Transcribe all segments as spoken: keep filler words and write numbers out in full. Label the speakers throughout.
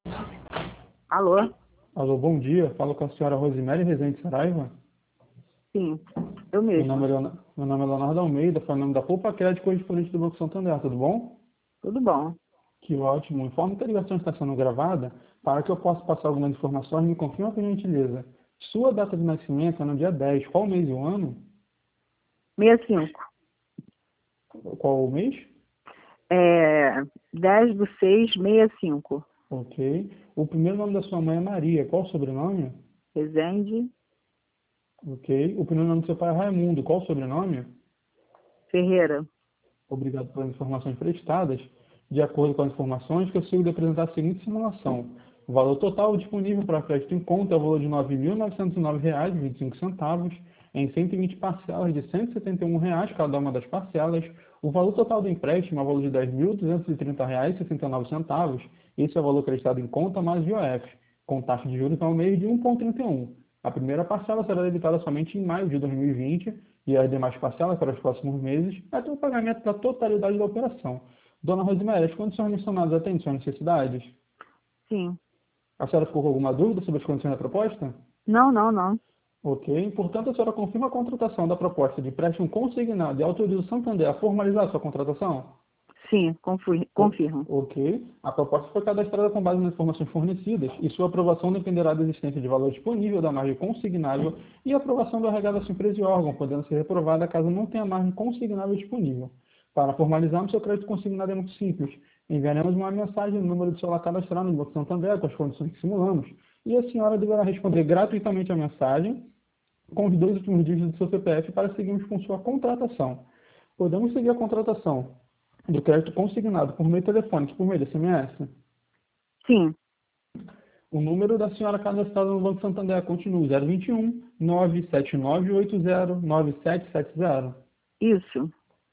Speaker 1: Alô?
Speaker 2: Alô, bom dia. Falo com a senhora Rosemary Rezende Saraiva.
Speaker 1: Sim, eu
Speaker 2: Meu nome
Speaker 1: mesma.
Speaker 2: é, Leona- Meu nome é Leonardo Almeida, foi o nome da Poupa Crédito correspondente do Banco Santander, tudo bom?
Speaker 1: Tudo bom?
Speaker 2: Que ótimo. Informe que a ligação está sendo gravada para que eu possa passar algumas informações e me confirma por gentileza. Sua data de nascimento é no dia dez. Qual mês e o ano?
Speaker 1: sessenta e cinco.
Speaker 2: Qual o mês?
Speaker 1: É, dez do seis, sessenta e cinco.
Speaker 2: Ok. O primeiro nome da sua mãe é Maria. Qual o sobrenome?
Speaker 1: Resende
Speaker 2: Ok. O primeiro nome do seu pai é Raimundo. Qual o sobrenome?
Speaker 1: Ferreira.
Speaker 2: Obrigado pelas informações prestadas. De acordo com as informações, consigo lhe apresentar a seguinte simulação. O valor total disponível para crédito em conta é o valor de nove mil novecentos e nove reais e vinte e cinco centavos, em cento e vinte parcelas de cento e setenta e um reais cada uma das parcelas. O valor total do empréstimo é o valor de dez mil duzentos e trinta reais e sessenta e nove centavos. Esse é o valor acreditado em conta mais I O F, com taxa de juros ao mês de um vírgula trinta e um. A primeira parcela será debitada somente em maio de dois mil e vinte e as demais parcelas para os próximos meses, até o pagamento da totalidade da operação. Dona Rosemary, as condições mencionadas atendem suas necessidades?
Speaker 1: Sim.
Speaker 2: A senhora ficou com alguma dúvida sobre as condições da proposta?
Speaker 1: Não, não, não.
Speaker 2: Ok. Portanto, a senhora confirma a contratação da proposta de empréstimo consignado e autoriza o Santander a formalizar sua contratação?
Speaker 1: Sim, confir-
Speaker 2: O-
Speaker 1: confirmo.
Speaker 2: Ok. A proposta foi cadastrada com base nas informações fornecidas e sua aprovação dependerá da existência de valor disponível da margem consignável e aprovação do R H da sua empresa e órgão, podendo ser reprovada caso não tenha margem consignável disponível. Para formalizarmos seu crédito consignado é muito simples. Enviaremos uma mensagem no número de celular cadastrado no Banco Santander com as condições que simulamos e a senhora deverá responder gratuitamente a mensagem com os dois últimos dígitos do seu C P F para seguirmos com sua contratação. Podemos seguir a contratação do crédito consignado por meio telefônico e por meio de S M S?
Speaker 1: Sim,
Speaker 2: O número da senhora cadastrada no Banco Santander continua zero vinte e um, nove sete nove oito zero, nove sete sete zero.
Speaker 1: isso.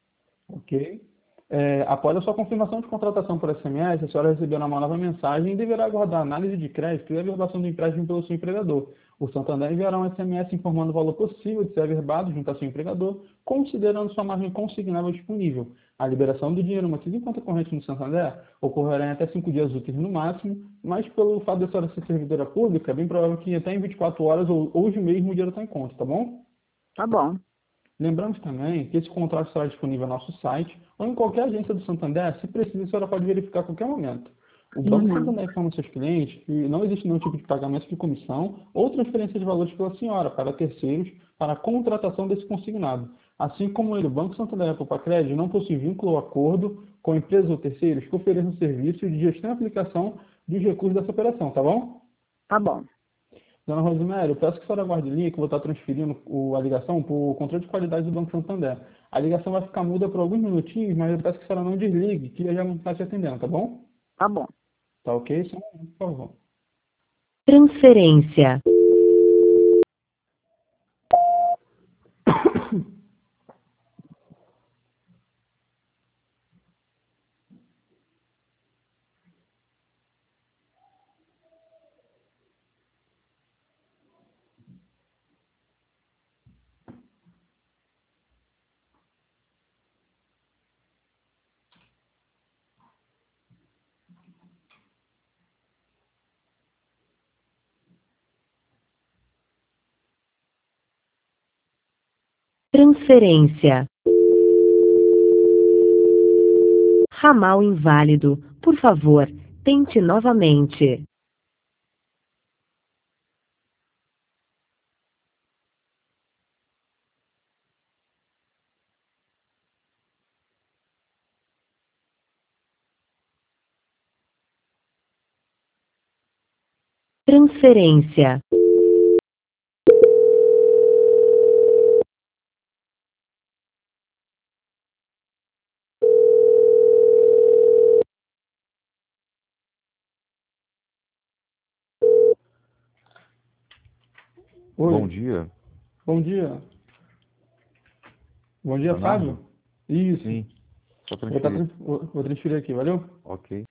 Speaker 2: Ok? É, após a sua confirmação de contratação por S M S, a senhora receberá uma nova mensagem e deverá aguardar a análise de crédito e a averbação do empréstimo pelo seu empregador. O Santander enviará um S M S informando o valor possível de ser averbado junto ao seu empregador, considerando sua margem consignável disponível. A liberação do dinheiro mantido em conta corrente no Santander ocorrerá em até cinco dias úteis no máximo, mas pelo fato de a senhora ser servidora pública, é bem provável que até em vinte e quatro horas ou hoje mesmo o dinheiro está em conta, tá bom?
Speaker 1: Tá bom.
Speaker 2: Lembramos também que esse contrato estará disponível no nosso site ou em qualquer agência do Santander, se precisa, a senhora pode verificar a qualquer momento. O Banco
Speaker 1: Uhum.
Speaker 2: Santander informa seus clientes que não existe nenhum tipo de pagamento de comissão ou transferência de valores pela senhora para terceiros para a contratação desse consignado. Assim como ele, o Banco Santander e a Poupa Crédito não possui vínculo ou acordo com empresas ou terceiros que ofereçam serviços de gestão e aplicação dos recursos dessa operação, tá bom?
Speaker 1: Tá bom.
Speaker 2: Dona Rosemary, eu peço que a senhora aguarde linha, que eu vou estar transferindo o- a ligação para o controle de qualidade do Banco Santander. A ligação vai ficar muda por alguns minutinhos, mas eu peço que a senhora não desligue, que eu já não está te atendendo, tá bom?
Speaker 1: Tá bom.
Speaker 2: Tá ok? Só um momento, por favor.
Speaker 3: Transferência. Transferência. Ramal inválido. Por favor, tente novamente. Transferência.
Speaker 4: Bom
Speaker 2: Oi,
Speaker 4: dia,
Speaker 2: bom dia. Bom dia, Fábio.
Speaker 4: Leonardo?
Speaker 2: Isso.
Speaker 4: Sim, só
Speaker 2: Vou, estar,
Speaker 4: transferir.
Speaker 2: trans- vou vou transferir aqui, valeu?
Speaker 4: Ok.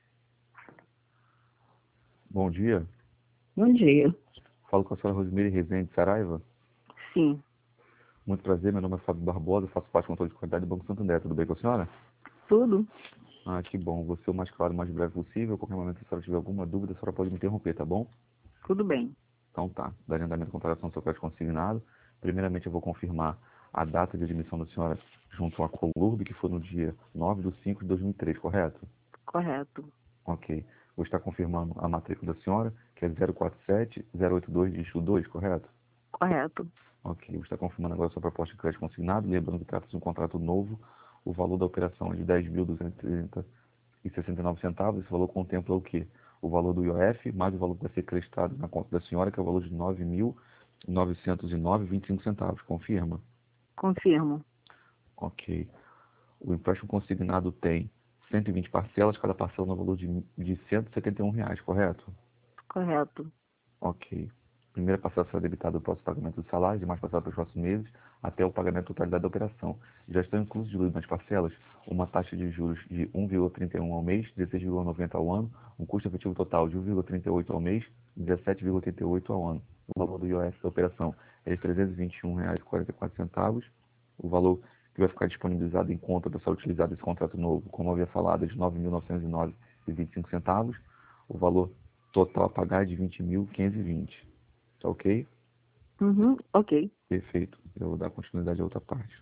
Speaker 4: Bom dia,
Speaker 1: Bom dia.
Speaker 4: falo com a senhora Rosemary Rezende Saraiva.
Speaker 1: Sim,
Speaker 4: Muito prazer, meu nome é Fábio Barbosa, faço parte do controle de qualidade do Banco Santander. Tudo bem com a senhora?
Speaker 1: tudo.
Speaker 4: Ah, que bom. Vou ser o mais claro e mais breve possível. A qualquer momento, se a senhora tiver alguma dúvida, a senhora pode me interromper, tá bom?
Speaker 1: Tudo bem.
Speaker 4: Então tá. Darei andamento à contratação do seu crédito consignado. Primeiramente, eu vou confirmar a data de admissão da senhora junto à Colurb, que foi no dia nove de cinco de dois mil e três, correto?
Speaker 1: Correto.
Speaker 4: Ok. Vou estar confirmando a matrícula da senhora, que é zero quatro sete zero oito dois dígito dois, correto?
Speaker 1: Correto.
Speaker 4: Ok. Vou estar confirmando agora a sua proposta de crédito consignado, lembrando que trata-se de um contrato novo. O valor da operação é de dez mil duzentos e trinta e sessenta e nove centavos. Esse valor contempla o quê? O valor do I O F, mais o valor que vai ser creditado na conta da senhora, que é o valor de nove mil novecentos e nove vírgula vinte e cinco centavos. Confirma?
Speaker 1: Confirmo.
Speaker 4: Ok. O empréstimo consignado tem cento e vinte parcelas, cada parcela no valor de, de cento e setenta e um reais, correto?
Speaker 1: Correto.
Speaker 4: Ok. Primeira parcela será debitada do próximo pagamento do salário, demais parcelas para os próximos meses, até o pagamento da totalidade da operação. Já estão inclusos diluídos nas parcelas uma taxa de juros de um vírgula trinta e um ao mês, dezesseis vírgula noventa ao ano, um custo efetivo total de um vírgula trinta e oito ao mês, dezessete vírgula oitenta e oito ao ano. O valor do I O F da operação é de trezentos e vinte e um reais e quarenta e quatro centavos. O valor que vai ficar disponibilizado em conta para ser utilizado esse contrato novo, como eu havia falado, é de nove mil novecentos e nove reais e vinte e cinco centavos. O valor total a pagar é de vinte mil quinhentos e vinte. Tá ok?
Speaker 1: Uhum. Ok.
Speaker 4: Perfeito. Eu vou dar continuidade à outra parte.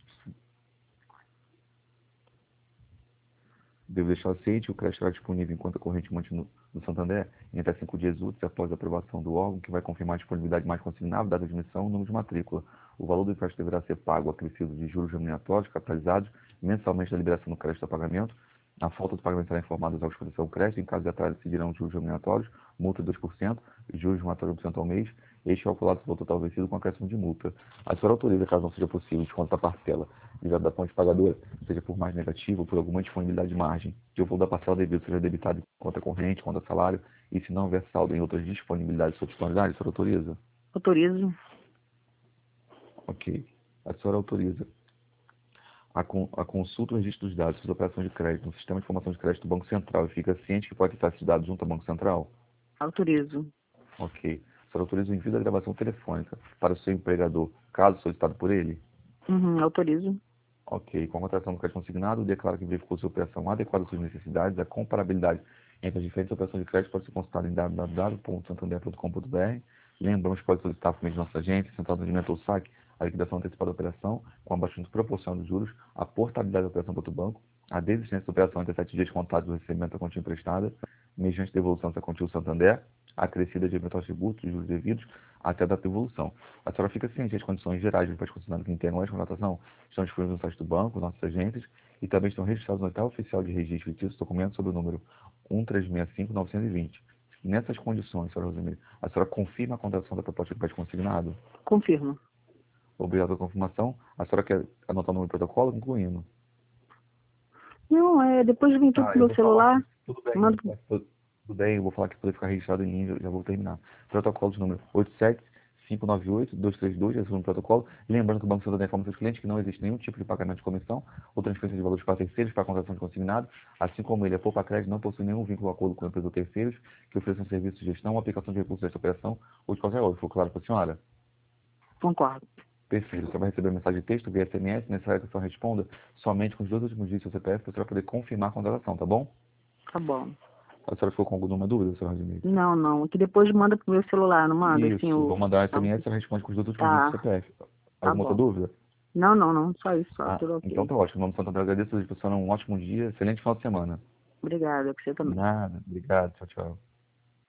Speaker 4: Devo deixar ciente, o crédito estará disponível em conta corrente mantida no Santander em até cinco dias úteis após a aprovação do órgão, que vai confirmar a disponibilidade mais consignável, data de emissão e número de matrícula. O valor do empréstimo deverá ser pago acrescido de juros remuneratórios capitalizados mensalmente da liberação do crédito a pagamento. A falta do pagamento será informada aos órgãos de proteção do crédito. Em caso de atraso, decidirão juros remuneratórios, multa de dois por cento, juros remuneratórios de um por cento ao mês. Este calculado se for total vencido com acréscimo de multa. A senhora autoriza, caso não seja possível, desconto da parcela ligado da fonte pagadora, seja por mais negativo ou por alguma disponibilidade de margem, que o valor da parcela devida seja debitado em conta corrente, conta salário, e se não houver saldo em outras disponibilidades ou disponibilidades, a senhora autoriza?
Speaker 1: Autorizo.
Speaker 4: Ok. A senhora autoriza a, con a consulta e o registro dos dados das operações de crédito no sistema de informação de crédito do Banco Central e fica ciente que pode estar esses dados junto ao Banco Central?
Speaker 1: Autorizo.
Speaker 4: Ok. A senhora autoriza o envio da gravação telefônica para o seu empregador, caso solicitado por ele?
Speaker 1: Uhum. Autorizo.
Speaker 4: Ok. Com a contratação do crédito consignado, declara que verificou sua operação adequada às suas necessidades. A comparabilidade entre as diferentes operações de crédito pode ser consultada em w w w ponto santander ponto com ponto b r. Lembramos que pode solicitar por meio de nossa agência, central de atendimento ou saque, a liquidação antecipada da operação, com abaixamento proporcional dos juros, a portabilidade da operação para outro banco, a desistência da operação entre sete dias contados do recebimento da quantia emprestada, mediante devolução dessa quantia ao Santander, a acrescida de eventuais tributos e juros devidos, até a data de devolução. A senhora fica ciente das condições gerais do empréstimo consignado que integram esta contratação, estão disponíveis no site do banco, nossas agências, e também estão registrados no Hotel Oficial de Registro Fictício documentos sob o número um três seis cinco nove dois zero. Nessas condições, senhora Rosemary, a senhora confirma a contratação da proposta de empréstimo consignado?
Speaker 1: Confirmo.
Speaker 4: Obrigado pela confirmação. A senhora quer anotar o número do protocolo, concluindo?
Speaker 1: Não, é, depois vem tudo
Speaker 4: Ah,
Speaker 1: pro
Speaker 4: eu
Speaker 1: meu
Speaker 4: vou falar
Speaker 1: celular.
Speaker 4: aqui. Tudo bem.
Speaker 1: Mando.
Speaker 4: Tudo tudo bem, eu vou falar que poder ficar registrado em mim, já já vou terminar. Protocolo de número oito sete cinco nove oito dois três dois, esse é o protocolo. Lembrando que o Banco Santander informa seus clientes que não existe nenhum tipo de pagamento de comissão ou transferência de valores para terceiros para a contratação de consignado, assim como ele, a Poupa Crédito, não possui nenhum vínculo ou acordo com empresas ou terceiros que ofereçam serviços de gestão ou aplicação de recursos desta operação ou de qualquer outro. Ficou claro para a senhora?
Speaker 1: Concordo.
Speaker 4: Perfeito. Você vai receber a mensagem de texto via S M S, necessário que a senhora responda somente com os dois últimos dígitos do seu C P F para a senhora poder confirmar a contratação, tá bom?
Speaker 1: Tá bom.
Speaker 4: A senhora ficou com alguma dúvida, senhora Rosemary?
Speaker 1: Não, não. Que depois manda pro meu celular, não manda?
Speaker 4: Isso,
Speaker 1: Assim, o...
Speaker 4: vou mandar S M S e ela responde com os dois últimos
Speaker 1: Tá.
Speaker 4: dígitos do C P F.
Speaker 1: Tá
Speaker 4: Alguma outra
Speaker 1: bom.
Speaker 4: dúvida?
Speaker 1: Não, não, não. Só isso, só.
Speaker 4: Ah,
Speaker 1: Tudo ok.
Speaker 4: então tá ótimo. Em nome do Santander, agradeço a senhora, um ótimo dia, excelente final de semana.
Speaker 1: Obrigada. Pra você também.
Speaker 4: Nada, obrigado, tchau, tchau.